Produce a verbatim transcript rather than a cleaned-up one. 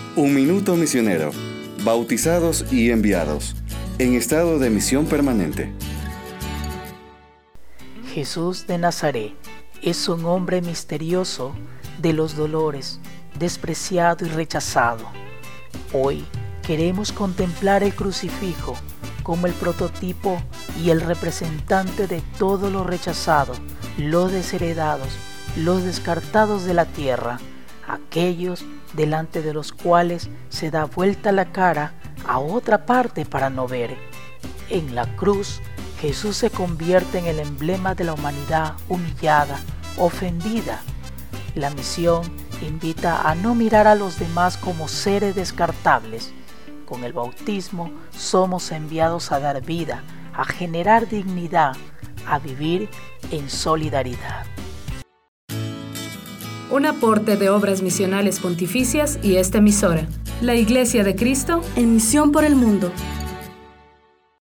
Un minuto misionero, bautizados y enviados, en estado de misión permanente. Jesús de Nazaret es un hombre misterioso de los dolores, despreciado y rechazado. Hoy queremos contemplar el crucifijo como el prototipo y el representante de todos los rechazados, los desheredados, los descartados de la tierra, aquellos delante de los cuales se da vuelta la cara a otra parte para no ver. En la cruz, Jesús se convierte en el emblema de la humanidad humillada, ofendida. La misión invita a no mirar a los demás como seres descartables. Con el bautismo somos enviados a dar vida, a generar dignidad, a vivir en solidaridad. Un aporte de Obras Misionales Pontificias y esta emisora, la Iglesia de Cristo, en misión por el mundo.